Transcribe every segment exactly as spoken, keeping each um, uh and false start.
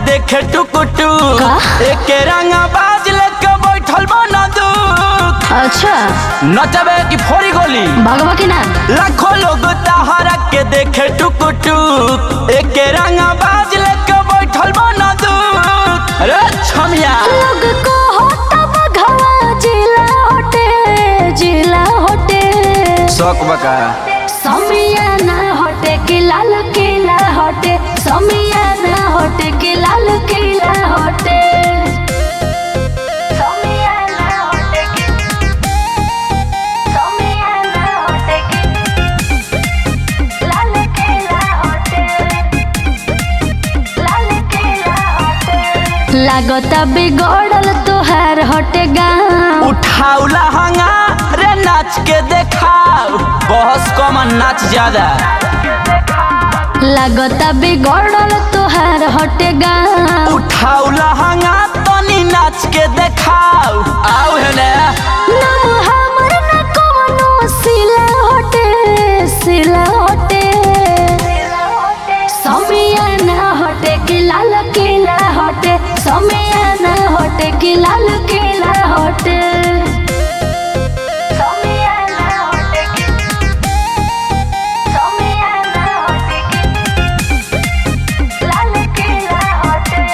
देखे टुकुटु एक रंगा बाज लेके बैठल बना दू। अच्छा नचबे की फोरी गोली भगवा की ना। लाखों लोग तहरा के देखे टुकुटु एक रंगा बाज लेके बैठल बना दू। अरे छमिया लोग को होता भगवा जिला होटे जिला होटे शौक बका समिया ना होटे कि लाल किला होटे समिया ना होटे कि लाल किला होटे समिया ना होटे कि समिया ना होटे कि लाल किला होटे लाल किला होटे लागता बिगड़ल तोहार होटे गाँव उठाऊ लहंगा रे नाच के देखाओ बहस कमन नाच ज्यादा लागता बिगड़ल तोहार होटे गाँव उठाऊ लहंगा तनी नाच के देखाओ आओ हेने नाम हमर न कोनो सिला होटे सिला होटे समिया ना होटे कि लाल किला होटे समिया ना होटे कि लाल किला होटे समिया ना होटे कि समिया ना होटे कि लाल किला होटे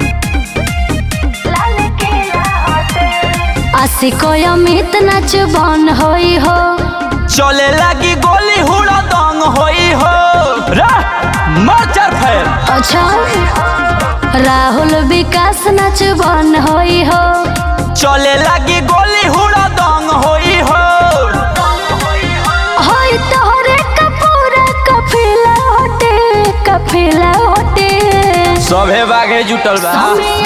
लाल किला होटे आशिको अमित नाच बन होई हो चले लगी गोली हुड़ा दंग होई हो रे मर्चर फेर अच्छा राहुल विकास नाच बन होई हो चले लगी गोली हुड़ा दंग होई हो होई तोहरे कपूरा कफिला होटे कफिला होटे सभे बाघे जुटल बा।